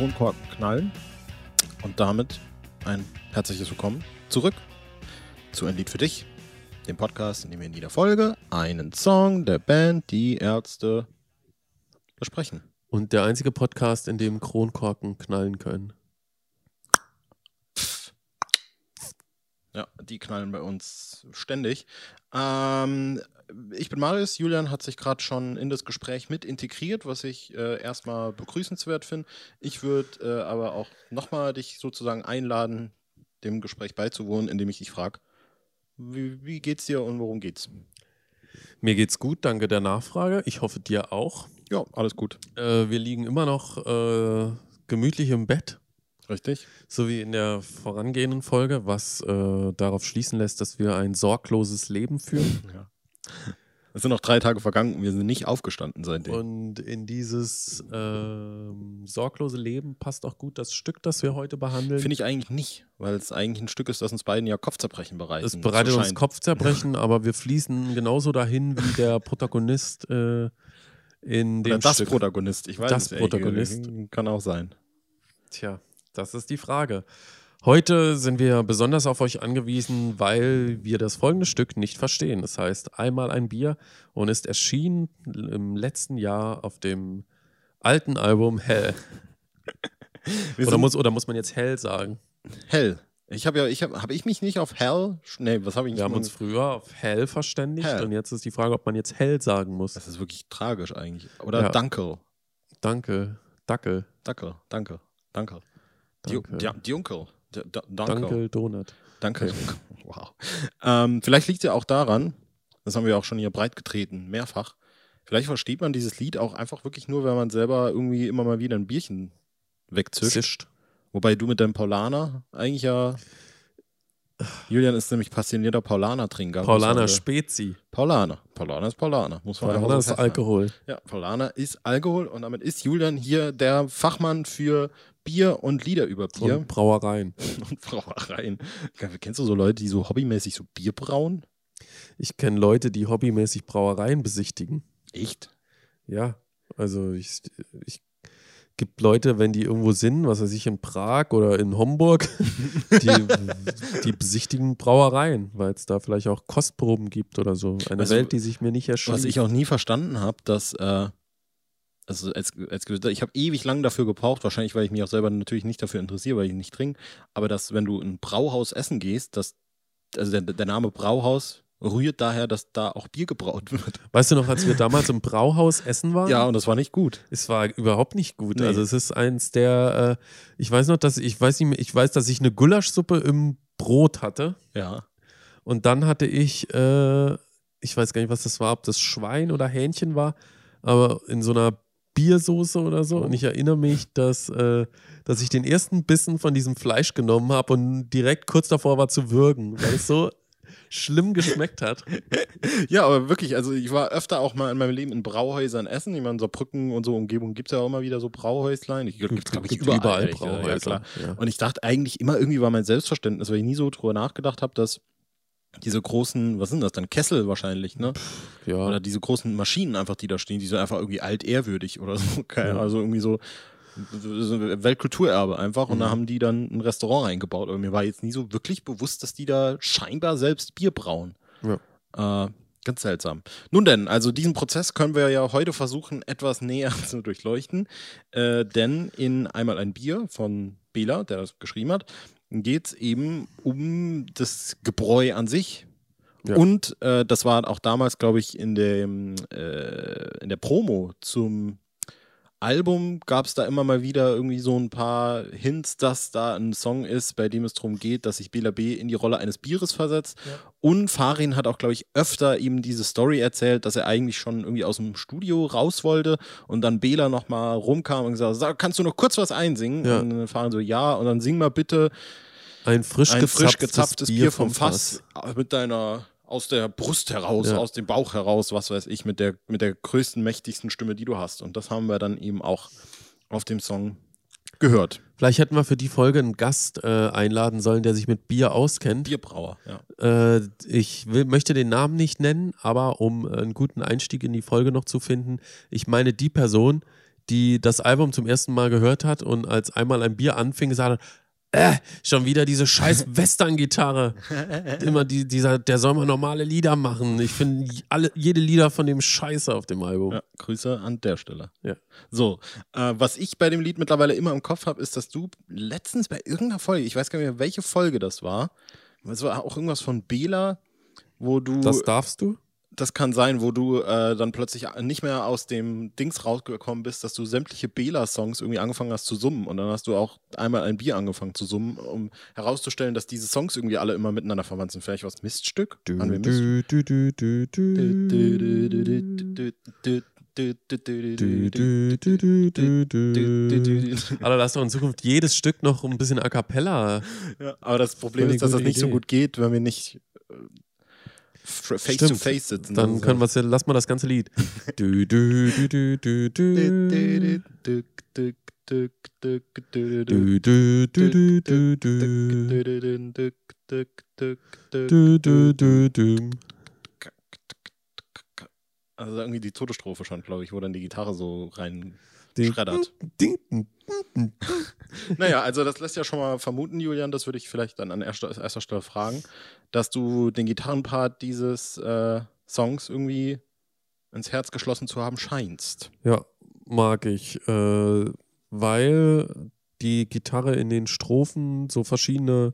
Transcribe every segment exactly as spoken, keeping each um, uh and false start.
Kronkorken knallen. Und damit ein herzliches Willkommen zurück zu Ein Lied für dich, dem Podcast, in dem wir in jeder Folge einen Song der Band Die Ärzte besprechen. Und der einzige Podcast, in dem Kronkorken knallen können. Ja, die knallen bei uns ständig. Ähm, ich bin Marius, Julian hat sich gerade schon in das Gespräch mit integriert, was ich äh, erstmal begrüßenswert finde. Ich würde äh, aber auch nochmal dich sozusagen einladen, dem Gespräch beizuwohnen, indem ich dich frage, wie, wie geht's dir und worum geht's? Mir geht's gut, danke der Nachfrage. Ich hoffe dir auch. Ja, alles gut. Äh, wir liegen immer noch äh, gemütlich im Bett. Richtig. So wie in der vorangehenden Folge, was äh, darauf schließen lässt, dass wir ein sorgloses Leben führen. Ja. Es sind noch drei Tage vergangen und wir sind nicht aufgestanden seitdem. Und in dieses ähm, sorglose Leben passt auch gut das Stück, das wir heute behandeln. Finde ich eigentlich nicht, weil es eigentlich ein Stück ist, das uns beiden ja Kopfzerbrechen bereitet. Es bereitet so uns scheint. Kopfzerbrechen, aber wir fließen genauso dahin wie der Protagonist äh, in dem Oder das Stück. Protagonist, ich weiß Das es Protagonist. Nicht. Kann auch sein. Tja, das ist die Frage. Heute sind wir besonders auf euch angewiesen, weil wir das folgende Stück nicht verstehen. Das heißt, einmal ein Bier und ist erschienen im letzten Jahr auf dem alten Album Hell. Oder muss, oder muss man jetzt Hell sagen? Hell. Ich habe ja, ich habe, habe ich mich nicht auf Hell? Nee, was habe ich nicht? Wir haben uns früher auf Hell verständigt Hell. Und jetzt ist die Frage, ob man jetzt Hell sagen muss. Das ist wirklich tragisch eigentlich. Oder ja. Dankel. Danke. Dackel. Dackel. Danke. Danke. Danke. Dionkel. Danke, Donut. Danke. Okay. Wow. Ähm, vielleicht liegt es ja auch daran, das haben wir auch schon hier breit getreten, mehrfach. Vielleicht versteht man dieses Lied auch einfach wirklich nur, wenn man selber irgendwie immer mal wieder ein Bierchen wegzischt. Zischt. Wobei du mit deinem Paulaner eigentlich ja. Julian ist nämlich passionierter Paulaner-Trinker. Paulaner Spezi. Paulaner. Paulaner ist Paulaner. Muss man Paulaner ist so Alkohol. Ja, Paulaner ist Alkohol und damit ist Julian hier der Fachmann für Bier und Lieder über Bier. Und Brauereien. Und Brauereien. Kennst du so Leute, die so hobbymäßig so Bier brauen? Ich kenne Leute, die hobbymäßig Brauereien besichtigen. Echt? Ja, also ich, ich gibt Leute, wenn die irgendwo sind, was weiß ich, in Prag oder in Homburg, die, die besichtigen Brauereien, weil es da vielleicht auch Kostproben gibt oder so. Eine also, Welt, die sich mir nicht erschließt. Was ich auch nie verstanden habe, dass, äh, also als, als ich habe ewig lang dafür gebraucht, wahrscheinlich, weil ich mich auch selber natürlich nicht dafür interessiere, weil ich nicht trinke, aber dass, wenn du in ein Brauhaus essen gehst, dass, also der, der Name Brauhaus rührt daher, dass da auch Bier gebraut wird. Weißt du noch, als wir damals im Brauhaus essen waren? Ja, und das war nicht gut. Es war überhaupt nicht gut. Nee. Also es ist eins der, äh, ich weiß noch, dass ich weiß nicht mehr, ich weiß, dass ich eine Gulaschsuppe im Brot hatte. Ja. Und dann hatte ich, äh, ich weiß gar nicht, was das war, ob das Schwein oder Hähnchen war, aber in so einer Biersoße oder so. Oh. Und ich erinnere mich, dass, äh, dass ich den ersten Bissen von diesem Fleisch genommen habe und direkt kurz davor war zu würgen, weil es so schlimm geschmeckt hat. Ja, aber wirklich, also ich war öfter auch mal in meinem Leben in Brauhäusern essen. Ich meine, so Saarbrücken und so Umgebung gibt es ja auch immer wieder so Brauhäuslein. Ich glaube, glaub ich, überall, überall echt, Brauhäuser. Ja, klar. Ja. Und ich dachte eigentlich immer, irgendwie war mein Selbstverständnis, weil ich nie so drüber nachgedacht habe, dass diese großen, was sind das dann? Kessel wahrscheinlich, ne? Ja. Oder diese großen Maschinen einfach, die da stehen, die sind einfach irgendwie altehrwürdig oder so. Ja. Also irgendwie so Weltkulturerbe einfach. Und Mhm. da haben die dann ein Restaurant reingebaut. Aber mir war jetzt nie so wirklich bewusst, dass die da scheinbar selbst Bier brauen. Ja. Äh, ganz seltsam. Nun denn, also diesen Prozess können wir ja heute versuchen, etwas näher zu durchleuchten. Äh, denn in Einmal ein Bier von Bela, der das geschrieben hat, geht es eben um das Gebräu an sich. Ja. Und äh, das war auch damals, glaube ich, in, dem, äh, in der Promo zum Album gab es da immer mal wieder irgendwie so ein paar Hints, dass da ein Song ist, bei dem es darum geht, dass sich Bela B. in die Rolle eines Bieres versetzt. Ja. Und Farin hat auch, glaube ich, öfter ihm diese Story erzählt, dass er eigentlich schon irgendwie aus dem Studio raus wollte und dann Bela nochmal rumkam und gesagt hat, kannst du noch kurz was einsingen? Ja. Und dann Farin so, ja, und dann sing mal bitte ein frisch, ein gezapftes, frisch gezapftes Bier, Bier vom, vom Fass, Fass mit deiner aus der Brust heraus, ja. aus dem Bauch heraus, was weiß ich, mit der, mit der größten, mächtigsten Stimme, die du hast. Und das haben wir dann eben auch auf dem Song gehört. Vielleicht hätten wir für die Folge einen Gast äh, einladen sollen, der sich mit Bier auskennt. Bierbrauer, ja. Äh, ich will, möchte den Namen nicht nennen, aber um einen guten Einstieg in die Folge noch zu finden, ich meine die Person, die das Album zum ersten Mal gehört hat und als einmal ein Bier anfing, gesagt hat, äh, schon wieder diese scheiß Western-Gitarre. Immer die, dieser, der soll mal normale Lieder machen. Ich finde alle, jede Lieder von dem scheiße auf dem Album. Ja, Grüße an der Stelle. Ja. So, äh, was ich bei dem Lied mittlerweile immer im Kopf habe, ist, dass du letztens bei irgendeiner Folge, ich weiß gar nicht mehr, welche Folge das war, es war auch irgendwas von Bela, wo du... Das darfst du? Das kann sein, wo du äh, dann plötzlich nicht mehr aus dem Dings rausgekommen bist, dass du sämtliche Bela-Songs irgendwie angefangen hast zu summen. Und dann hast du auch einmal ein Bier angefangen zu summen, um herauszustellen, dass diese Songs irgendwie alle immer miteinander verwandt sind. Vielleicht was Miststück? Du, Waren wir du, du, du, du, du. Alter, lass doch in Zukunft jedes Stück noch ein bisschen a cappella. Ja, aber das Problem ist, dass das nicht so gut geht, wenn wir nicht face to face sitzen. Dann können wir es ja, lass mal das ganze Lied. Du, du, du, du, du, du. Du, du, du, du, du, du. Du, du, du, du. Also irgendwie die Todesstrophe schon, glaube ich, wo dann die Gitarre so rein Ding, schreddert. ding, ding, ding. Naja, also das lässt ja schon mal vermuten, Julian, das würde ich vielleicht dann an erster, erster Stelle fragen, dass du den Gitarrenpart dieses äh, Songs irgendwie ins Herz geschlossen zu haben scheinst. Ja, mag ich, äh, weil die Gitarre in den Strophen so verschiedene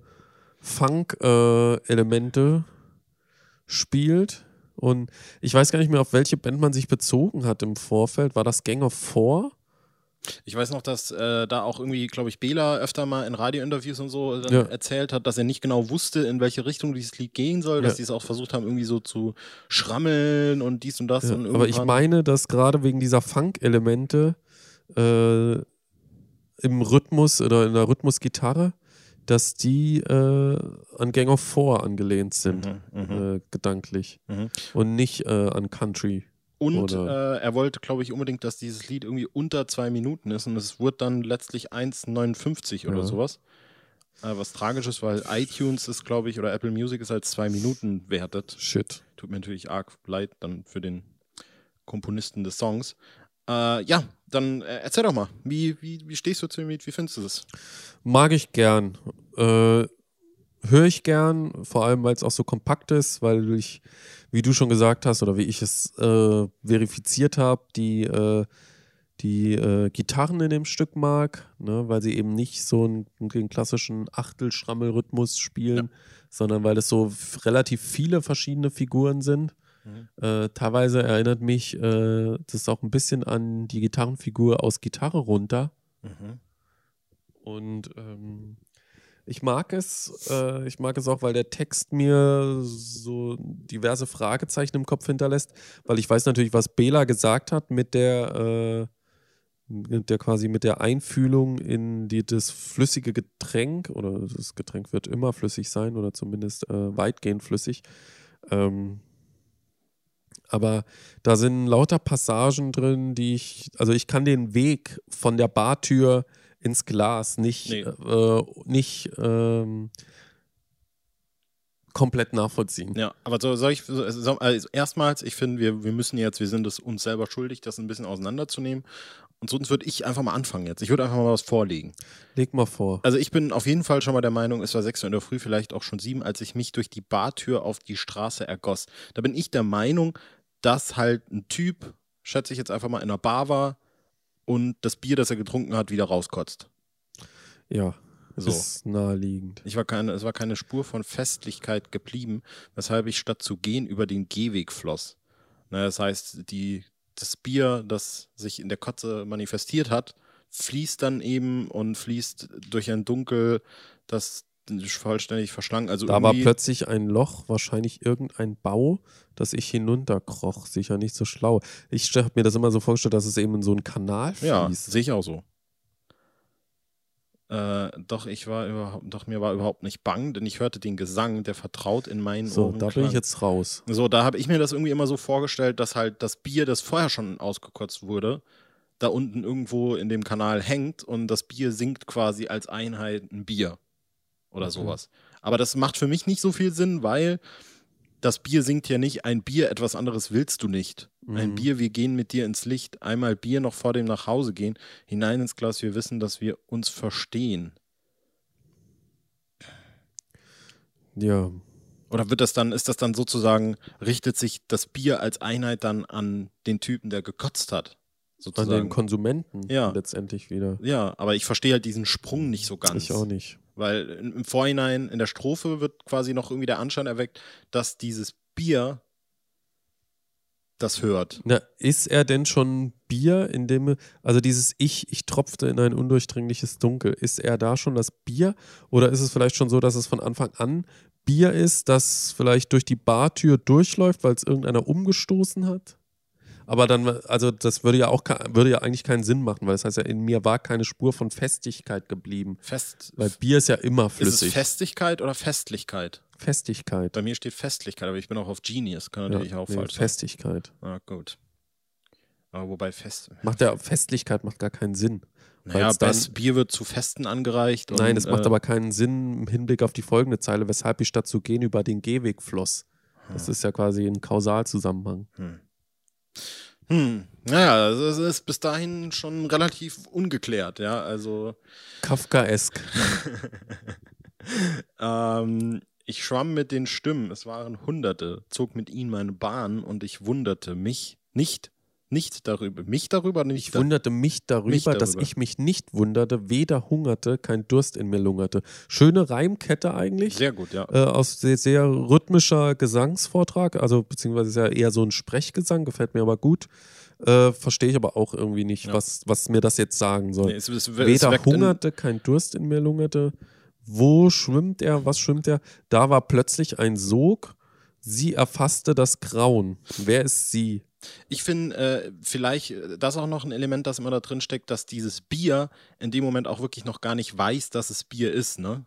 Funk-Elemente äh, spielt. Und ich weiß gar nicht mehr, auf welche Band man sich bezogen hat im Vorfeld. War das Gang of Four? Ich weiß noch, dass äh, da auch irgendwie, glaube ich, Bela öfter mal in Radiointerviews und so dann Ja. erzählt hat, dass er nicht genau wusste, in welche Richtung dieses Lied gehen soll, dass Ja. die es auch versucht haben, irgendwie so zu schrammeln und dies und das. Ja, und aber ich irgendwann- meine, dass gerade wegen dieser Funk-Elemente äh, im Rhythmus oder in der Rhythmusgitarre, dass die äh, an Gang of Four angelehnt sind, Mhm, mhm, äh, gedanklich. mhm. Und nicht äh, an Country. Und Oder- äh, er wollte, glaube ich, unbedingt, dass dieses Lied irgendwie unter zwei Minuten ist und es wurde dann letztlich eins neunundfünfzig oder Ja. sowas. Äh, was tragisch ist, weil iTunes ist, glaube ich, oder Apple Music ist als zwei Minuten wertet. Shit. Tut mir natürlich arg leid dann für den Komponisten des Songs. Äh, ja, dann äh, erzähl doch mal, wie, wie, wie stehst du zu dem Lied, wie findest du das? Mag ich gern. Äh, Höre ich gern, vor allem weil es auch so kompakt ist, weil ich, wie du schon gesagt hast oder wie ich es äh, verifiziert habe, die, äh, die äh, Gitarren in dem Stück mag, ne, weil sie eben nicht so einen, einen klassischen Achtelschrammel-Rhythmus spielen, sondern weil es so f- relativ viele verschiedene Figuren sind. Mhm. Äh, teilweise erinnert mich äh, das auch ein bisschen an die Gitarrenfigur aus Gitarre runter. Mhm. Und ähm, ich mag es, äh, ich mag es auch, weil der Text mir so diverse Fragezeichen im Kopf hinterlässt, weil ich weiß natürlich, was Bela gesagt hat mit der, äh, mit der quasi mit der Einfühlung in die, das flüssige Getränk, oder das Getränk wird immer flüssig sein oder zumindest äh, weitgehend flüssig. Ähm, aber da sind lauter Passagen drin, die ich, also ich kann den Weg von der Bartür ins Glas nicht, Nee. äh, nicht ähm, komplett nachvollziehen. Ja, aber so soll ich, so, also, also erstmals, ich finde, wir, wir müssen jetzt, wir sind es uns selber schuldig, das ein bisschen auseinanderzunehmen. Und sonst würde ich einfach mal anfangen jetzt. Ich würde einfach mal was vorlegen. Leg mal vor. Also ich bin auf jeden Fall schon mal der Meinung, es war sechs Uhr in der Früh, vielleicht auch schon sieben, als ich mich durch die Bartür auf die Straße ergoss. Da bin ich der Meinung, dass halt ein Typ, schätze ich jetzt einfach mal, in einer Bar war und das Bier, das er getrunken hat, wieder rauskotzt. Ja, So. ist naheliegend. Ich war keine, es war keine Spur von Festlichkeit geblieben, weshalb ich statt zu gehen über den Gehweg floss. Na, das heißt, die, das Bier, das sich in der Kotze manifestiert hat, fließt dann eben und fließt durch ein Dunkel, das vollständig verschlang. Also Da war irgendwie, plötzlich ein Loch, wahrscheinlich irgendein Bau, dass ich hinunterkroch. Sicher nicht so schlau. Ich habe mir das immer so vorgestellt, dass es eben in so einen Kanal ja, fließt. sehe ich auch so. Äh, doch, ich war überhaupt, doch mir war überhaupt nicht bang, denn ich hörte den Gesang, der vertraut in meinen So, Ohren da bin klang. ich jetzt raus. So, da habe ich mir das irgendwie immer so vorgestellt, dass halt das Bier, das vorher schon ausgekotzt wurde, da unten irgendwo in dem Kanal hängt und das Bier sinkt quasi als Einheit ein Bier oder Okay. sowas. Aber das macht für mich nicht so viel Sinn, weil das Bier singt ja nicht, ein Bier, etwas anderes willst du nicht. Ein Mhm. Bier, wir gehen mit dir ins Licht. Einmal Bier noch vor dem Nachhausegehen. Hinein ins Glas, wir wissen, dass wir uns verstehen. Ja, Oder wird das dann, ist das dann sozusagen, richtet sich das Bier als Einheit dann an den Typen, der gekotzt hat? an den Sozusagen. Konsumenten Ja. letztendlich wieder. Ja, aber ich verstehe halt diesen Sprung nicht so ganz. Ich auch nicht. Weil im im Vorhinein, in der Strophe wird quasi noch irgendwie der Anschein erweckt, dass dieses Bier das hört. Na, ist er denn schon Bier, in dem, also dieses Ich, ich tropfte in ein undurchdringliches Dunkel, ist er da schon das Bier? Oder ist es vielleicht schon so, dass es von Anfang an Bier ist, das vielleicht durch die Bartür durchläuft, weil es irgendeiner umgestoßen hat? Aber dann, also das würde ja auch ke- würde ja eigentlich keinen Sinn machen, weil das heißt ja, in mir war keine Spur von Festigkeit geblieben. Fest, Weil Bier ist ja immer ist es flüssig. Festigkeit oder Festlichkeit? Festigkeit. Bei mir steht Festlichkeit, aber ich bin auch auf Genius. Kann natürlich Ja, auch nee, falsch sein. Festigkeit. Ah, gut. Aber wobei fest. Macht ja, Festlichkeit macht gar keinen Sinn. Naja, weil's dann- das Bier wird zu Festen angereicht. Und, Nein, es macht äh, aber keinen Sinn im Hinblick auf die folgende Zeile, weshalb ich statt zu gehen über den Gehweg floss. Das ist ja quasi ein Kausalzusammenhang. Hm. Hm. Naja, es ist bis dahin schon relativ ungeklärt, ja. Also, Kafkaesk. ähm, ich schwamm mit den Stimmen, es waren Hunderte, zog mit ihnen meine Bahn und ich wunderte mich nicht, nicht darüber, mich darüber, nicht Ich wunderte mich darüber, Mich dass darüber. ich mich nicht wunderte, weder hungerte, kein Durst in mir lungerte. Schöne Reimkette eigentlich. Sehr gut, ja. Äh, aus sehr, sehr rhythmischer Gesangsvortrag, also beziehungsweise ist ja eher so ein Sprechgesang, gefällt mir aber gut. Äh, Verstehe ich aber auch irgendwie nicht, Ja. was, was mir das jetzt sagen soll. Nee, es, es, es Weder weckt in- hungerte, kein Durst in mir lungerte. Wo schwimmt er? Was schwimmt er? Da war plötzlich ein Sog. Sie erfasste das Grauen. Wer ist sie? Ich finde, äh, vielleicht, äh, das ist auch noch ein Element, das immer da drin steckt, dass dieses Bier in dem Moment auch wirklich noch gar nicht weiß, dass es Bier ist, ne?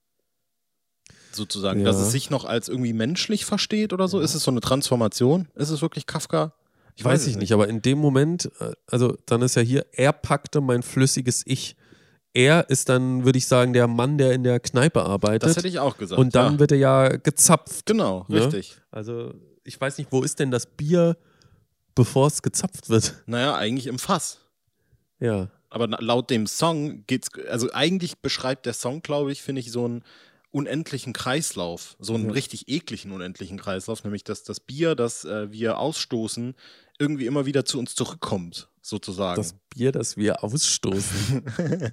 Sozusagen, Ja. dass es sich noch als irgendwie menschlich versteht oder so. Ist es so eine Transformation? Ist es wirklich Kafka? Ich Weiß es ich nicht, aber in dem Moment, äh, also dann ist ja hier, er packte mein flüssiges Ich. Er ist dann, würde ich sagen, der Mann, der in der Kneipe arbeitet. Das hätte ich auch gesagt. Und dann ja. wird er ja gezapft. Genau, Ne? richtig. Also ich weiß nicht, wo ist denn das Bier, bevor es gezapft wird? Naja, eigentlich im Fass. Ja. Aber na- laut dem Song geht's, also eigentlich beschreibt der Song, glaube ich, finde ich, so einen unendlichen Kreislauf, so einen Ja. richtig ekligen unendlichen Kreislauf, nämlich dass das Bier, das äh, wir ausstoßen, irgendwie immer wieder zu uns zurückkommt, sozusagen. Das Bier, das wir ausstoßen.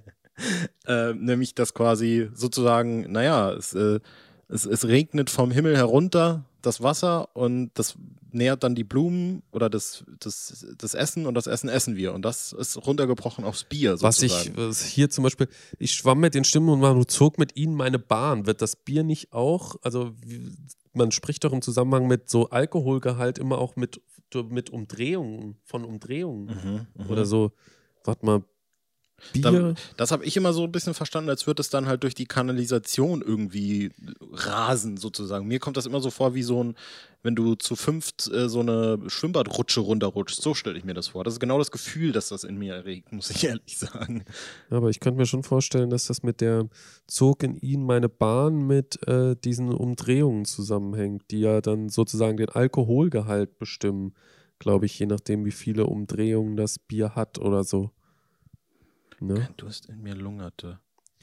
äh, nämlich dass quasi sozusagen, naja, es, äh, es, es regnet vom Himmel herunter das Wasser und das nährt dann die Blumen oder das, das, das Essen und das Essen essen wir. Und das ist runtergebrochen aufs Bier Was sozusagen. ich was hier zum Beispiel, ich schwamm mit den Stimmen und man zog mit ihnen meine Bahn. Wird das Bier nicht auch, also wie, man spricht doch im Zusammenhang mit so Alkoholgehalt immer auch mit, mit Umdrehungen, von Umdrehungen Mhm, mhm. oder so. Warte mal, Bier. Da, das habe ich immer so ein bisschen verstanden, als würde es dann halt durch die Kanalisation irgendwie rasen, sozusagen. Mir kommt das immer so vor wie so ein, wenn du zu fünft äh, so eine Schwimmbadrutsche runterrutschst. So stelle ich mir das vor. Das ist genau das Gefühl, das das in mir erregt, muss ich ehrlich sagen. Aber ich könnte mir schon vorstellen, dass das mit der zog in ihn meine Bahn mit äh, diesen Umdrehungen zusammenhängt, die ja dann sozusagen den Alkoholgehalt bestimmen, glaube ich, je nachdem, wie viele Umdrehungen das Bier hat oder so. Ne? Kein Durst in mir lungerte.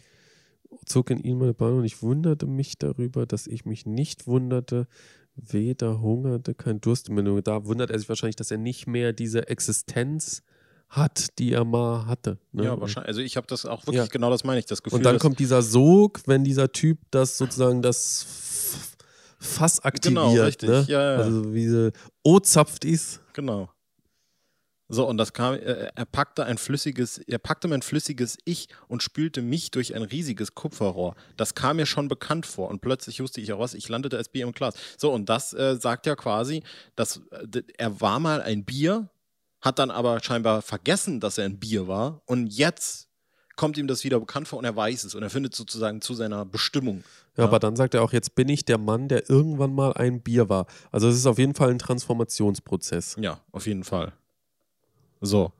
Zog in ihn meine Bahn und ich wunderte mich darüber, dass ich mich nicht wunderte, weder hungerte, kein Durst mehr. Nur da wundert er sich wahrscheinlich, dass er nicht mehr diese Existenz hat, die er mal hatte. Ne? Ja, wahrscheinlich. Also ich habe das auch wirklich, Ja. genau das meine ich, das Gefühl. Und dann dass, kommt dieser Sog, wenn dieser Typ das sozusagen das F- Fass aktiviert. Genau, richtig. Ne? Ja, ja. Also wie diese O-zapft ist. Genau. So, und das kam, äh, er packte ein flüssiges, er packte mein flüssiges Ich und spülte mich durch ein riesiges Kupferrohr. Das kam mir schon bekannt vor und plötzlich wusste ich auch was, ich landete als Bier im Glas. So, und das äh, sagt ja quasi, dass äh, d- er war mal ein Bier, hat dann aber scheinbar vergessen, dass er ein Bier war und jetzt kommt ihm das wieder bekannt vor und er weiß es und er findet sozusagen zu seiner Bestimmung. Ja, aber dann sagt er auch, jetzt bin ich der Mann, der irgendwann mal ein Bier war. Also es ist auf jeden Fall ein Transformationsprozess. Ja, auf jeden Fall. So.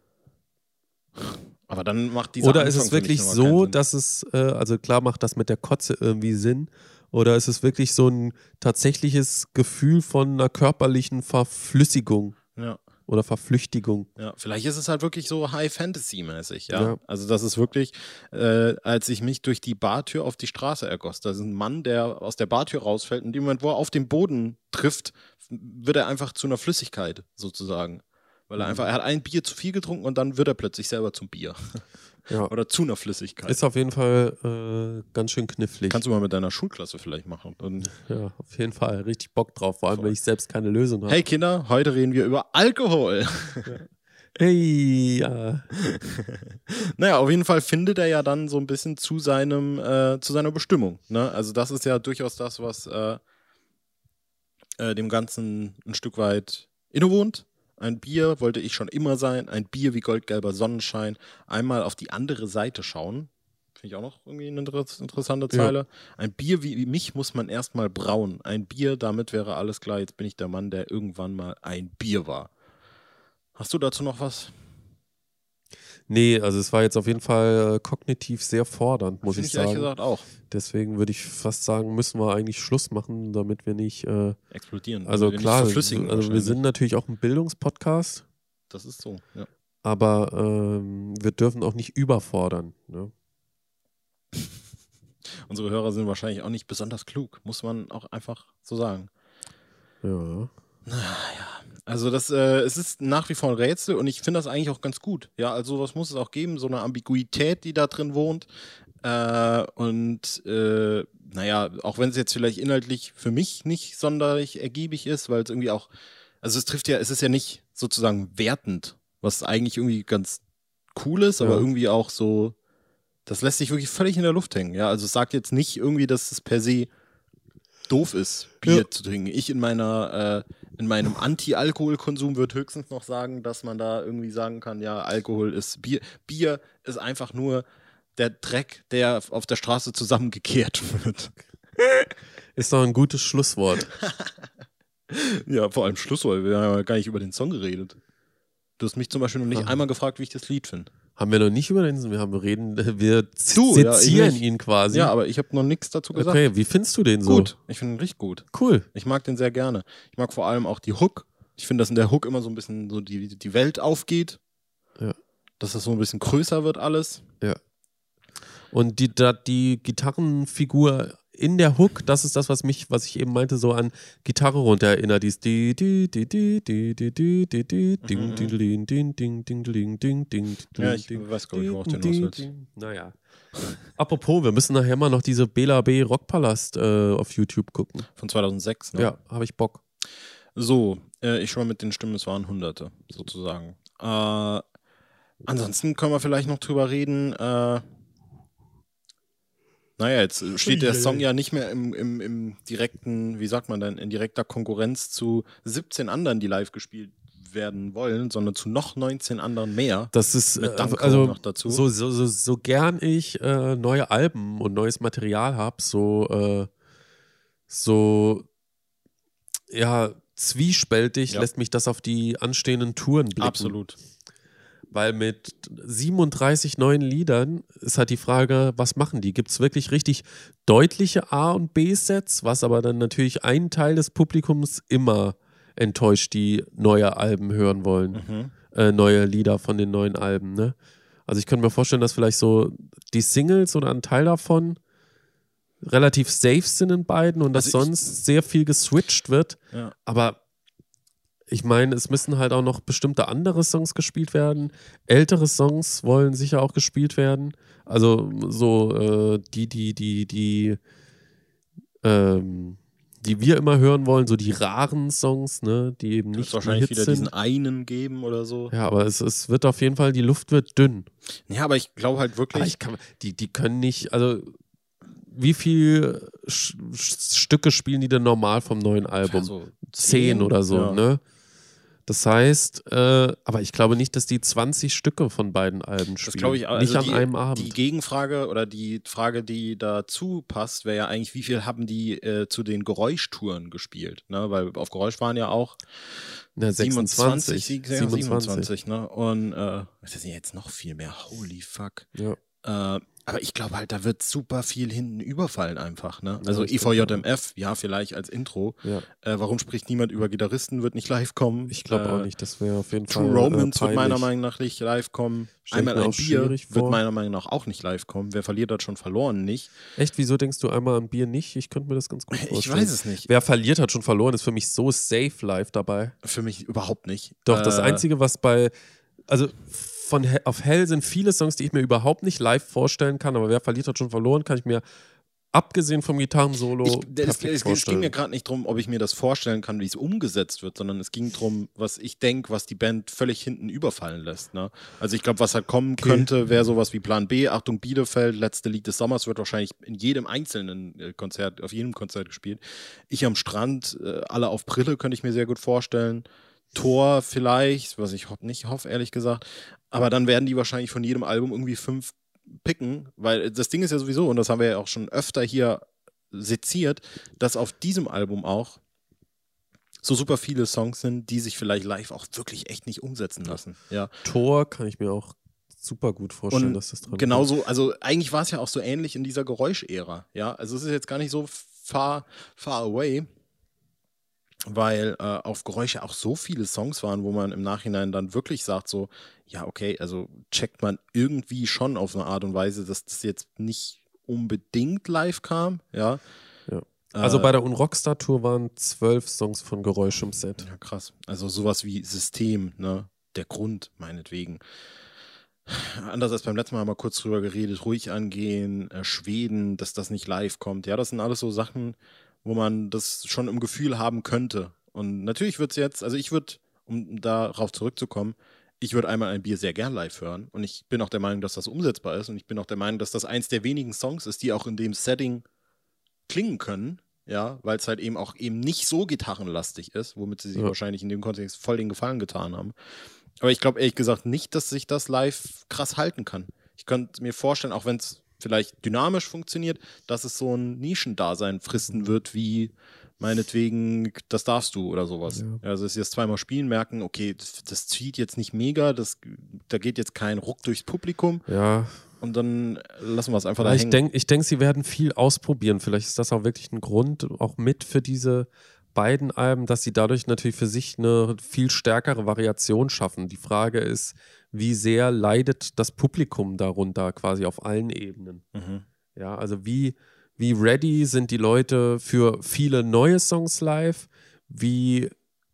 Aber dann macht dieser Oder ist Anfang es für mich wirklich nochmal so, keinen Sinn. dass es, äh, also klar macht das mit der Kotze irgendwie Sinn, oder ist es wirklich so ein tatsächliches Gefühl von einer körperlichen Verflüssigung? Ja. Oder Verflüchtigung. Ja, vielleicht ist es halt wirklich so High-Fantasy-mäßig, ja? Ja. Also das ist wirklich, äh, als ich mich durch die Bartür auf die Straße ergoss, da ist ein Mann, der aus der Bartür rausfällt, in dem Moment, wo er auf den Boden trifft, wird er einfach zu einer Flüssigkeit, sozusagen. Weil er Mhm. einfach, er hat ein Bier zu viel getrunken und dann wird er plötzlich selber zum Bier. Ja. Oder zu einer Flüssigkeit. Ist auf jeden Fall äh, ganz schön knifflig. Kannst du mal mit deiner Schulklasse vielleicht machen. Und Ja, auf jeden Fall. Richtig Bock drauf, vor allem, Voll. weil ich selbst keine Lösung habe. hey Kinder, heute reden wir über Alkohol. Hey, ja. Naja, auf jeden Fall findet er ja dann so ein bisschen zu seinem, äh, zu seiner Bestimmung. Ne? Also das ist ja durchaus das, was äh, äh, dem Ganzen ein Stück weit innewohnt. Ein Bier wollte ich schon immer sein, ein Bier wie goldgelber Sonnenschein. Einmal auf die andere Seite schauen. Finde ich auch noch irgendwie eine inter interessante Zeile. Ja. Ein Bier wie, wie mich muss man erstmal brauen. Ein Bier, damit wäre alles klar. Jetzt bin ich der Mann, der irgendwann mal ein Bier war. Hast du dazu noch was? Nee, also es war jetzt auf jeden Fall äh, kognitiv sehr fordernd, muss Find ich ich ehrlich sagen. gesagt auch. Deswegen würde ich fast sagen, müssen wir eigentlich Schluss machen, damit wir nicht äh, explodieren. Also wir klar, nicht verflüssigen also wir sind natürlich auch ein Bildungspodcast. Das ist so, ja. Aber ähm, wir dürfen auch nicht überfordern. Ne? Unsere Hörer sind wahrscheinlich auch nicht besonders klug, muss man auch einfach so sagen. Ja. Naja, also das, äh, es ist nach wie vor ein Rätsel und ich finde das eigentlich auch ganz gut. Ja, also sowas muss es auch geben, so eine Ambiguität, die da drin wohnt. Äh, und äh, naja, auch wenn es jetzt vielleicht inhaltlich für mich nicht sonderlich ergiebig ist, weil es irgendwie auch, also es trifft ja, es ist ja nicht sozusagen wertend, was eigentlich irgendwie ganz cool ist, aber Ja. irgendwie auch so, das lässt sich wirklich völlig in der Luft hängen. Ja, also es sagt jetzt nicht irgendwie, dass es per se doof ist, Bier Ja. zu trinken. Ich in meiner, äh, in meinem Anti-Alkohol-Konsum würde höchstens noch sagen, dass man da irgendwie sagen kann, ja, Alkohol ist Bier. Bier ist einfach nur der Dreck, der auf der Straße zusammengekehrt wird. Ist doch ein gutes Schlusswort. Ja, vor allem Schlusswort. Wir haben ja gar nicht über den Song geredet. Du hast mich zum Beispiel noch nicht Aha. einmal gefragt, wie ich das Lied finde. Haben wir noch nicht über den, wir haben reden, wir Du, ja, ich sezieren nicht. ihn quasi. Ja, aber ich habe noch nichts dazu gesagt. Okay, wie findest du den so? Gut, ich finde ihn richtig gut. Cool. Ich mag den sehr gerne. Ich mag vor allem auch die Hook. Ich finde, dass in der Hook immer so ein bisschen so die, die Welt aufgeht. Ja. Dass das so ein bisschen größer wird alles. Ja. Und die, da, die Gitarrenfigur in der Hook, das ist das, was mich, was ich eben meinte, so an Gitarre runter erinnert. Dies di di di di di di di di di ding ding ding ding ding ding ding ding ding. Ja, ich weiß, glaube ich, worauf du hinaus willst. Naja. Apropos, wir müssen nachher mal noch diese Bela B. Rockpalast äh, auf YouTube gucken. Von zweitausendsechs, ne? Ja, habe ich Bock. So, äh, ich schau mal mit den Stimmen, es waren Hunderte, sozusagen. Äh, ansonsten können wir vielleicht noch drüber reden, äh, naja, jetzt steht der Song ja nicht mehr im, im, im direkten, wie sagt man denn, in direkter Konkurrenz zu siebzehn anderen, die live gespielt werden wollen, sondern zu noch neunzehn anderen mehr. Das ist mit äh, Danko also noch dazu. So, so, so, so gern ich äh, neue Alben und neues Material habe, so, äh, so ja, zwiespältig Ja. lässt mich das auf die anstehenden Touren blicken. Absolut. Weil mit siebenunddreißig neuen Liedern ist halt die Frage, was machen die? Gibt es wirklich richtig deutliche A- und B-Sets, was aber dann natürlich einen Teil des Publikums immer enttäuscht, die neue Alben hören wollen, Mhm. äh, neue Lieder von den neuen Alben, ne? Also ich könnte mir vorstellen, dass vielleicht so die Singles oder ein Teil davon relativ safe sind in beiden und dass Also ich- sonst sehr viel geswitcht wird, Ja. aber ich meine, es müssen halt auch noch bestimmte andere Songs gespielt werden. Ältere Songs wollen sicher auch gespielt werden. Also so äh, die, die, die, die, ähm, die wir immer hören wollen, so die raren Songs, ne, die eben Wird nicht es wahrscheinlich Hits wieder sind. diesen einen geben oder so. Ja, aber es, es wird auf jeden Fall, die Luft wird dünn. Ja, aber ich glaube halt Aber wirklich, ich kann, die, die können nicht, also wie viele Sch Sch Stücke spielen die denn normal vom neuen Album? so Zehn oder so, ja. ne? Das heißt, äh, aber ich glaube nicht, dass die zwanzig Stücke von beiden Alben spielen. Das glaube ich auch. Nicht Also an die, einem Abend. Die Gegenfrage oder die Frage, die dazu passt, wäre ja eigentlich, wie viel haben die äh, zu den Geräuschtouren gespielt? Ne? Weil auf Geräusch waren ja auch Na, siebenundzwanzig, sechsundzwanzig. ja, siebenundzwanzig. siebenundzwanzig, ne? Und äh, das sind jetzt noch viel mehr. Holy fuck. Ja. Äh, Aber ich glaube halt, da wird super viel hinten überfallen einfach. Ne? Ja, Also ich E V J denke M F, ja, vielleicht als Intro. Ja. Äh, warum spricht niemand über Gitarristen, wird nicht live kommen. Ich glaube äh, auch nicht, das wäre auf jeden True Fall Romance äh, wird meiner peinlich. Meinung nach nicht live kommen. Stell ich Einmal mir ein auch Bier schwierig wird vor. meiner Meinung nach auch nicht live kommen. Wer verliert, hat schon verloren, nicht. Echt, wieso denkst du einmal an Bier nicht? Ich könnte mir das ganz gut vorstellen. Ich weiß es nicht. Wer verliert, hat schon verloren, ist für mich so safe live dabei. Für mich überhaupt nicht. Doch, äh, das Einzige, was bei, also von He- auf Hell sind viele Songs, die ich mir überhaupt nicht live vorstellen kann, aber wer verliert, hat schon verloren, kann ich mir, abgesehen vom Gitarrensolo, Ich, es, perfekt es, es ging vorstellen. mir gerade nicht darum, ob ich mir das vorstellen kann, wie es umgesetzt wird, sondern es ging darum, was ich denke, was die Band völlig hinten überfallen lässt. Ne? Also ich glaube, was halt kommen Okay. könnte, wäre sowas wie Plan B, Achtung Bielefeld, letzte Lied des Sommers wird wahrscheinlich in jedem einzelnen äh, Konzert, auf jedem Konzert gespielt. Ich am Strand, äh, alle auf Brille, könnte ich mir sehr gut vorstellen. Tor vielleicht, was ich ho- nicht hoffe, ehrlich gesagt. Aber dann werden die wahrscheinlich von jedem Album irgendwie fünf picken, weil das Ding ist ja sowieso, und das haben wir ja auch schon öfter hier seziert, dass auf diesem Album auch so super viele Songs sind, die sich vielleicht live auch wirklich echt nicht umsetzen lassen. Ja. Tor kann ich mir auch super gut vorstellen, Und dass das dran genauso, also eigentlich war es ja auch so ähnlich in dieser Geräuschära. Ja, also es ist jetzt gar nicht so far, far away, weil äh, auf Geräusche auch so viele Songs waren, wo man im Nachhinein dann wirklich sagt so, ja okay, also checkt man irgendwie schon auf eine Art und Weise, dass das jetzt nicht unbedingt live kam, ja. Ja. Also Äh, bei der Unrockstar-Tour waren zwölf Songs von Geräusch im Set. Ja, krass. Also sowas wie System, ne? Der Grund, meinetwegen. Anders als beim letzten Mal mal kurz drüber geredet, ruhig angehen, äh, Schweden, dass das nicht live kommt. Ja, das sind alles so Sachen, wo man das schon im Gefühl haben könnte. Und natürlich wird es jetzt, also ich würde, um darauf zurückzukommen, ich würde einmal ein Bier sehr gern live hören. Und ich bin auch der Meinung, dass das umsetzbar ist. Und ich bin auch der Meinung, dass das eins der wenigen Songs ist, die auch in dem Setting klingen können. Ja, weil es halt eben auch eben nicht so gitarrenlastig ist, womit sie sich Ja. wahrscheinlich in dem Kontext voll den Gefallen getan haben. Aber ich glaube ehrlich gesagt nicht, dass sich das live krass halten kann. Ich könnte mir vorstellen, auch wenn es vielleicht dynamisch funktioniert, dass es so ein Nischendasein fristen wird, wie meinetwegen, das darfst du oder sowas. Ja. Also, dass sie das zweimal spielen, merken, okay, das, das zieht jetzt nicht mega, das, da geht jetzt kein Ruck durchs Publikum Ja, und dann lassen wir es einfach da ich hängen. denke, ich denk, sie werden viel ausprobieren. Vielleicht ist das auch wirklich ein Grund, auch mit für diese beiden Alben, dass sie dadurch natürlich für sich eine viel stärkere Variation schaffen. Die Frage ist, wie sehr leidet das Publikum darunter quasi auf allen Ebenen? Mhm. Ja, also wie, wie ready sind die Leute für viele neue Songs live? Wie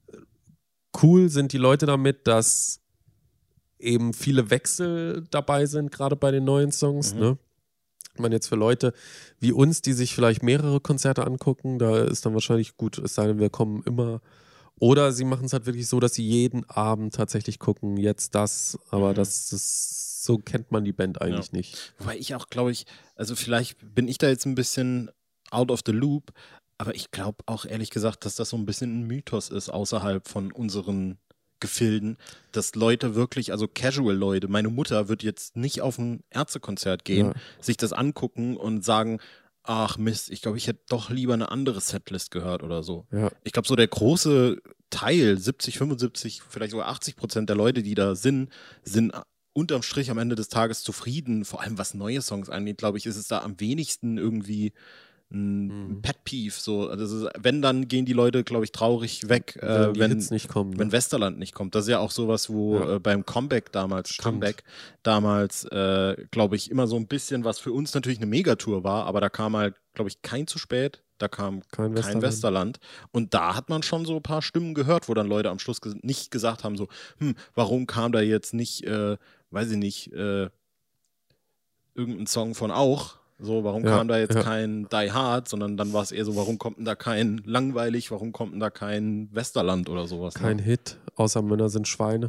cool sind die Leute damit, dass eben viele Wechsel dabei sind, gerade bei den neuen Songs, Mhm. ne? Ich meine, jetzt für Leute wie uns, die sich vielleicht mehrere Konzerte angucken, da ist dann wahrscheinlich gut, es sei denn, wir kommen immer. Oder sie machen es halt wirklich so, dass sie jeden Abend tatsächlich gucken, jetzt das, aber Mhm. das ist, so kennt man die Band eigentlich Ja. nicht. Wobei ich auch, glaube ich, also vielleicht bin ich da jetzt ein bisschen out of the loop, aber ich glaube auch ehrlich gesagt, dass das so ein bisschen ein Mythos ist außerhalb von unseren Gefilden, dass Leute wirklich, also Casual-Leute, meine Mutter wird jetzt nicht auf ein Ärztekonzert gehen, Ja. sich das angucken und sagen, ach Mist, ich glaube, ich hätte doch lieber eine andere Setlist gehört oder so. Ja. Ich glaube, so der große Teil, siebzig, fünfundsiebzig, vielleicht sogar achtzig Prozent der Leute, die da sind, sind unterm Strich am Ende des Tages zufrieden. Vor allem was neue Songs angeht, glaube ich, ist es da am wenigsten irgendwie ein Mhm. Pet Peeve. So. Also, wenn, dann gehen die Leute, glaube ich, traurig weg, Wenn äh, die wenn, Hits nicht kommen. wenn Ne? Westerland nicht kommt. Das ist ja auch sowas, wo Ja. äh, beim Comeback damals, Stimmt. Comeback damals, äh, glaube ich, immer so ein bisschen, was für uns natürlich eine Megatour war, aber da kam halt, glaube ich, kein zu spät. Da kam Kein kein Westerland. Westerland. Und da hat man schon so ein paar Stimmen gehört, wo dann Leute am Schluss ges nicht gesagt haben, so, hm, warum kam da jetzt nicht, äh, weiß ich nicht, äh, irgendein Song von Auch? So, warum Ja, kam da jetzt ja. kein Die Hard, sondern dann war es eher so, warum kommt denn da kein Langweilig, warum kommt denn da kein Westerland oder sowas? Kein Ne? Hit, außer Männer sind Schweine.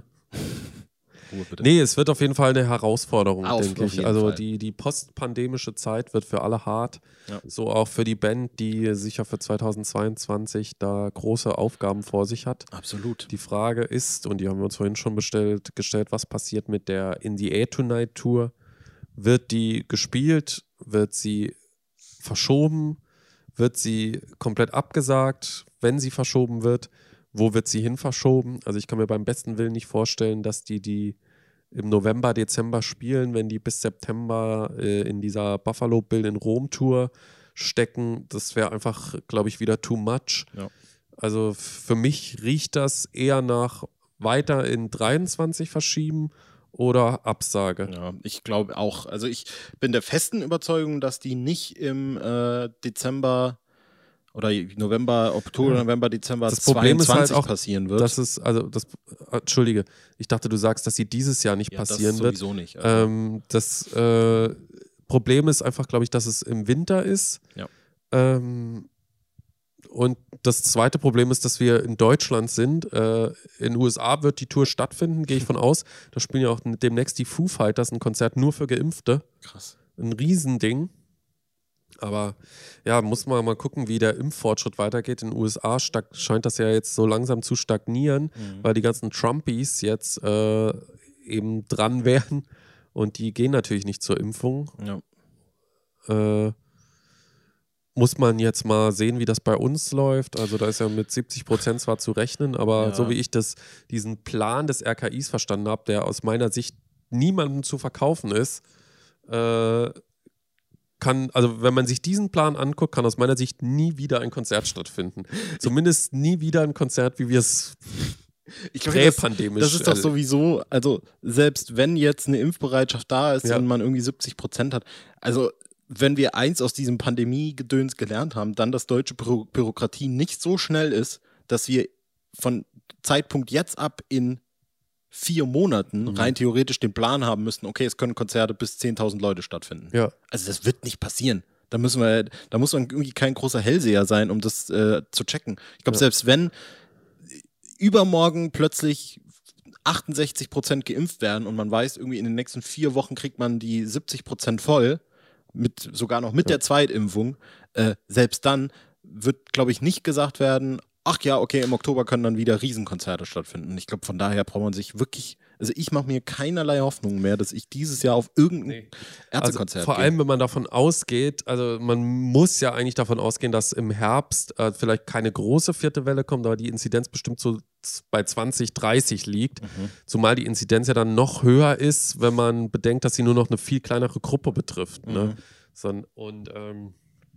Ruhe bitte. Nee, es wird auf jeden Fall eine Herausforderung, Auf- denke auf ich. jeden Also Fall. die, die postpandemische Zeit wird für alle hart. Ja. So auch für die Band, die sicher für zweitausendzweiundzwanzig da große Aufgaben vor sich hat. Absolut. Die Frage ist, und die haben wir uns vorhin schon bestellt, gestellt, was passiert mit der In the Air Tonight Tour? Wird die gespielt? Wird sie verschoben? Wird sie komplett abgesagt? Wenn sie verschoben wird, wo wird sie hin verschoben? Also ich kann mir beim besten Willen nicht vorstellen, dass die die im November, Dezember spielen, wenn die bis September äh, in dieser Buffalo Bill in Rom Tour stecken. Das wäre einfach, glaube ich, wieder too much. Ja. Also für mich riecht das eher nach weiter in dreiundzwanzig verschieben oder Absage. Ja, ich glaube auch. Also ich bin der festen Überzeugung, dass die nicht im äh, Dezember oder November, Oktober, Ja. November, Dezember Das Problem ist halt zweiundzwanzig auch, passieren wird. Das ist, also das, Entschuldige, ich dachte, du sagst, dass sie dieses Jahr nicht ja, passieren das wird. sowieso nicht. Also. Ähm, das äh, Problem ist einfach, glaube ich, dass es im Winter ist. Ja. Ähm, und das zweite Problem ist, dass wir in Deutschland sind. Äh, in den U S A wird die Tour stattfinden, gehe ich von aus. Da spielen ja auch demnächst die Foo Fighters ein Konzert nur für Geimpfte. Krass. Ein Riesending. Aber ja, muss man mal gucken, wie der Impffortschritt weitergeht. In den U S A scheint das ja jetzt so langsam zu stagnieren, Mhm. weil die ganzen Trumpies jetzt äh, eben dran wären und die gehen natürlich nicht zur Impfung. Ja. Äh, muss man jetzt mal sehen, wie das bei uns läuft. Also da ist ja mit siebzig Prozent zwar zu rechnen, aber Ja. so wie ich das, diesen Plan des R K Is verstanden habe, der aus meiner Sicht niemandem zu verkaufen ist, äh, kann, also wenn man sich diesen Plan anguckt, kann aus meiner Sicht nie wieder ein Konzert stattfinden. Zumindest nie wieder ein Konzert, wie wir es präpandemisch. Das, das ist doch sowieso, also selbst wenn jetzt eine Impfbereitschaft da ist Ja. und man irgendwie siebzig Prozent hat, also wenn wir eins aus diesem Pandemie-Gedöns gelernt haben, dann, dass deutsche Bü Bürokratie nicht so schnell ist, dass wir von Zeitpunkt jetzt ab in vier Monaten Mhm. rein theoretisch den Plan haben müssten, okay, es können Konzerte bis zehntausend Leute stattfinden. Ja. Also das wird nicht passieren. Da müssen wir, da muss man irgendwie kein großer Hellseher sein, um das äh, zu checken. Ich glaube, Ja. selbst wenn übermorgen plötzlich achtundsechzig Prozent geimpft werden und man weiß, irgendwie in den nächsten vier Wochen kriegt man die siebzig Prozent voll, mit, sogar noch mit Ja. der Zweitimpfung, äh, selbst dann wird, glaube ich, nicht gesagt werden, ach ja, okay, im Oktober können dann wieder Riesenkonzerte stattfinden. Ich glaube, von daher braucht man sich wirklich, also ich mache mir keinerlei Hoffnung mehr, dass ich dieses Jahr auf irgendein Nee. Ärztekonzert Also vor gehe. allem, wenn man davon ausgeht, also man muss ja eigentlich davon ausgehen, dass im Herbst äh, vielleicht keine große vierte Welle kommt, aber die Inzidenz bestimmt so bei zwanzig, dreißig liegt. Mhm. Zumal die Inzidenz ja dann noch höher ist, wenn man bedenkt, dass sie nur noch eine viel kleinere Gruppe betrifft. Ne? Mhm. So, und ähm,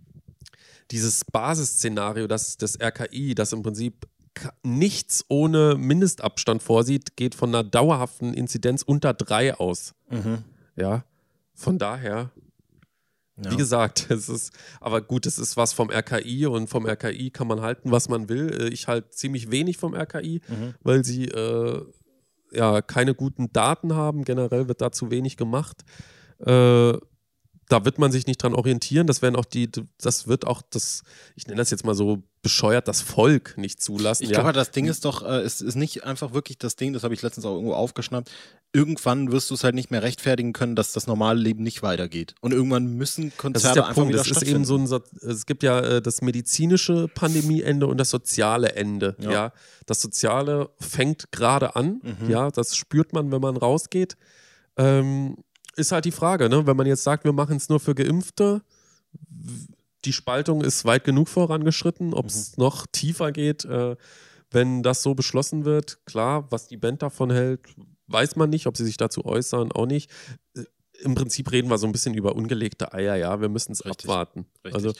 dieses Basisszenario, das, das R K I, das im Prinzip ka- nichts ohne Mindestabstand vorsieht, geht von einer dauerhaften Inzidenz unter drei aus. Mhm. Ja, von daher, Ja. wie gesagt, es ist, aber gut, es ist was vom R K I und vom R K I kann man halten, was man will. Äh, Ich halte ziemlich wenig vom R K I, Mhm. weil sie äh, ja keine guten Daten haben. Generell wird da zu wenig gemacht. Äh, da wird man sich nicht dran orientieren. Das werden auch die, das wird auch das, ich nenne das jetzt mal so bescheuert, das Volk nicht zulassen. Ich ja. glaube, das Ding ist doch, äh, es ist nicht einfach wirklich das Ding, das habe ich letztens auch irgendwo aufgeschnappt. Irgendwann wirst du es halt nicht mehr rechtfertigen können, dass das normale Leben nicht weitergeht. Und irgendwann müssen Das Konzerte ist der einfach Punkt. wieder Das ist stattfinden. eben so ein, So- es gibt ja äh, das medizinische Pandemieende und das soziale Ende. Ja. Ja. Das Soziale fängt gerade an. Mhm. Ja, das spürt man, wenn man rausgeht. Ähm, ist halt die Frage, ne? Wenn man jetzt sagt, wir machen es nur für Geimpfte, w- die Spaltung ist weit genug vorangeschritten, ob es Mhm. noch tiefer geht, äh, wenn das so beschlossen wird. Klar, was die Band davon hält, weiß man nicht, ob sie sich dazu äußern, auch nicht. Äh, Im Prinzip reden wir so ein bisschen über ungelegte Eier, ja, wir müssen es Richtig, abwarten. richtig. Also,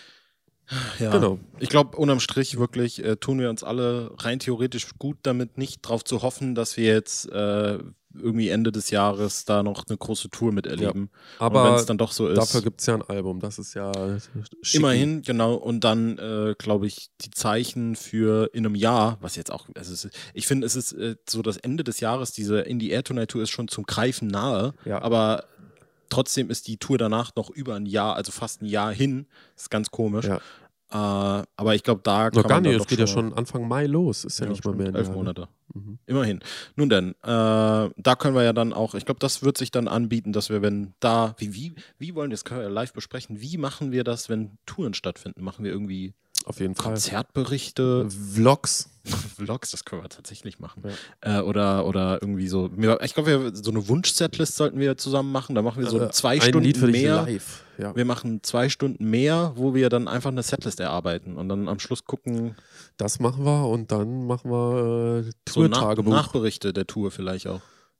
Ja. genau. Ich glaube, unterm Strich wirklich äh, tun wir uns alle rein theoretisch gut damit, nicht darauf zu hoffen, dass wir jetzt äh, irgendwie Ende des Jahres da noch eine große Tour miterleben. Und wenn Aber es dann doch so ist. dafür gibt es ja ein Album, das ist ja schick. Immerhin, genau. Und dann, äh, glaube ich, die Zeichen für in einem Jahr, was jetzt auch, also es ist, ich finde, es ist äh, so das Ende des Jahres, diese In-the-Air-Tonight-Tour ist schon zum Greifen nahe, Ja. aber trotzdem ist die Tour danach noch über ein Jahr, also fast ein Jahr hin. Das ist ganz komisch. Ja. Äh, aber ich glaube, da kann Noch gar man dann nicht, doch es geht ja schon schon Anfang Mai los, ist ja, ja, nicht mal stimmt, mehr ein elf Jahr. Monate. Mhm. Immerhin. Nun denn, äh, da können wir ja dann auch, ich glaube, das wird sich dann anbieten, dass wir, wenn da, wie, wie, wie wollen wir das, können wir ja live besprechen, wie machen wir das, wenn Touren stattfinden? Machen wir irgendwie Auf jeden Fall. Konzertberichte, Vlogs. Vlogs, das können wir tatsächlich machen. Ja. Äh, oder, oder irgendwie so, mir- ich glaube, wir- so eine Wunsch-Setlist sollten wir zusammen machen, da machen wir so Äh, zwei ein Stunden Lied für dich mehr. live. Ja. Wir machen zwei Stunden mehr, wo wir dann einfach eine Setlist erarbeiten und dann am Schluss gucken, Das machen wir und dann machen wir äh, so nach, Tour-Tagebuch. Nachberichte der Tour vielleicht auch.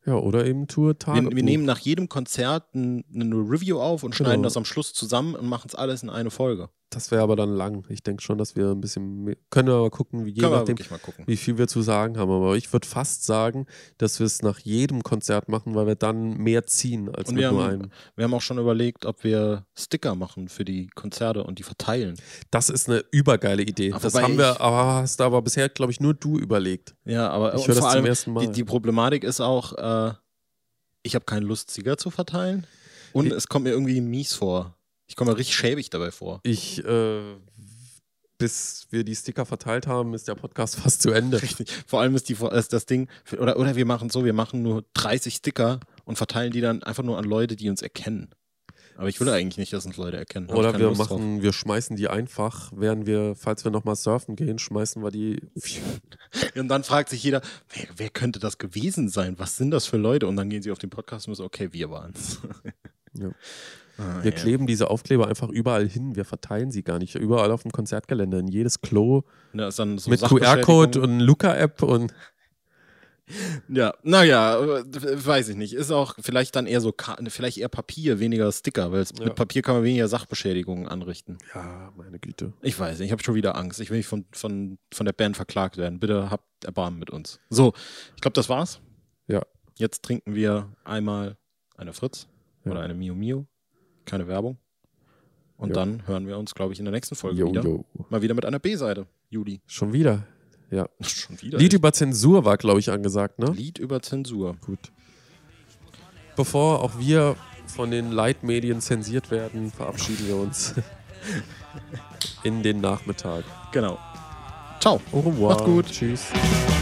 Ja, oder eben Tour-Tage. Wir, wir nehmen nach jedem Konzert ein, eine Review auf und schneiden Genau. das am Schluss zusammen und machen es alles in eine Folge. Das wäre aber dann lang. Ich denke schon, dass wir ein bisschen mehr, können wir aber gucken, wie, je Können wir nachdem, wirklich mal gucken. wie viel wir zu sagen haben. Aber ich würde fast sagen, dass wir es nach jedem Konzert machen, weil wir dann mehr ziehen als Und mit wir nur haben, einem. wir haben auch schon überlegt, ob wir Sticker machen für die Konzerte und die verteilen. Das ist eine übergeile Idee. Ach, das wobei haben wir, ich- aber hast aber bisher, glaube ich, nur du überlegt. Ja, aber Ich und höre das vor zum allem ersten Mal. die, die Problematik ist auch, äh, ich habe keine Lust, Sticker zu verteilen. Und Ich- es kommt mir irgendwie mies vor. Ich komme mir richtig schäbig dabei vor. Ich, äh, bis wir die Sticker verteilt haben, ist der Podcast fast zu Ende. Richtig. Vor allem ist, die, ist das Ding, für, oder, oder wir machen es so, wir machen nur dreißig Sticker und verteilen die dann einfach nur an Leute, die uns erkennen. Aber ich will eigentlich nicht, dass uns Leute erkennen. Hab ich Oder keine wir Lust drauf. machen, wir schmeißen die einfach, während wir, falls wir nochmal surfen gehen, schmeißen wir die. Und dann fragt sich jeder, wer, wer könnte das gewesen sein? Was sind das für Leute? Und dann gehen sie auf den Podcast und müssen, okay, wir waren's. Ja. Ah, Wir ja. kleben diese Aufkleber einfach überall hin. Wir verteilen sie gar nicht. Überall auf dem Konzertgelände, in jedes Klo. Da ist dann so mit Q R-Code Sachbeschädigung. und Luca-App und. Ja, naja, äh, weiß ich nicht. Ist auch vielleicht dann eher so, Ka- vielleicht eher Papier, weniger Sticker, weil Ja. mit Papier kann man weniger Sachbeschädigungen anrichten. Ja, meine Güte. Ich weiß nicht, ich habe schon wieder Angst. Ich will nicht von, von, von der Band verklagt werden. Bitte habt Erbarmen mit uns. So, ich glaube, das war's. Ja. Jetzt trinken wir einmal eine Fritz Ja. oder eine Mio Mio. Keine Werbung. Und Ja. dann hören wir uns, glaube ich, in der nächsten Folge Jo, wieder. jo. Mal wieder mit einer B-Seite, Juli. Schon wieder. Ja. Schon wieder. Lied über Zensur war, glaube ich, angesagt, ne? Lied über Zensur. Gut. Bevor auch wir von den Leitmedien zensiert werden, verabschieden wir uns in den Nachmittag. Genau. Ciao. Au revoir. Macht's gut. Tschüss.